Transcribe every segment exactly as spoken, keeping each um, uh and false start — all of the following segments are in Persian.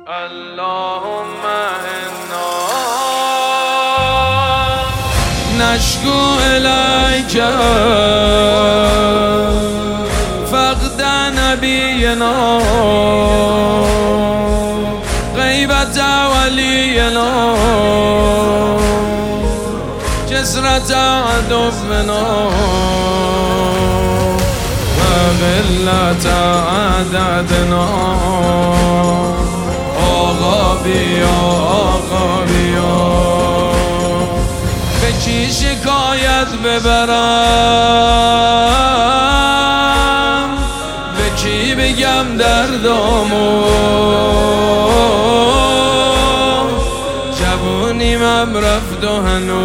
اللهم انا نشكو إليك فقد نبينا غيبة ولينا كسرة عدونا وقلة عددنا آقا بیا آقا بیا به کی شکایت ببرم به کی بگم دردامو جوونیم هم رفت و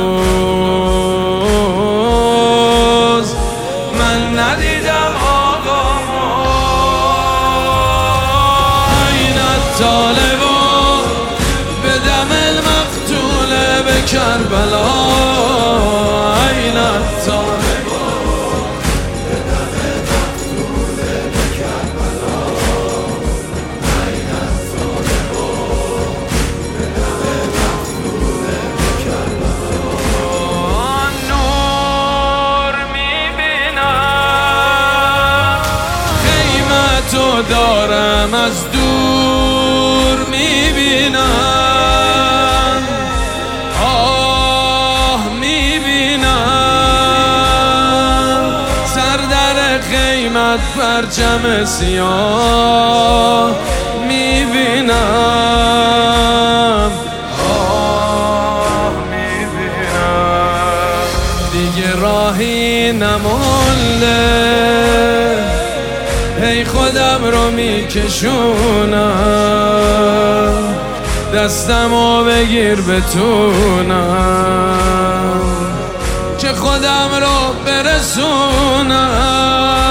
هنوز من ندیدم آقامو این طالبا به دم المقتول به کربلا این طالبا به دم المقتول به کربلا این طالبا به دم المقتول به کربلا نور میبینم خیمتو دارم از دور میبینم آه میبینم سر در خیمت پرچم سیاه میبینم آه میبینم دیگه راهی نمونده ای خودم رو میکشونم دستمو بگیر بتونم که خودم رو برسونم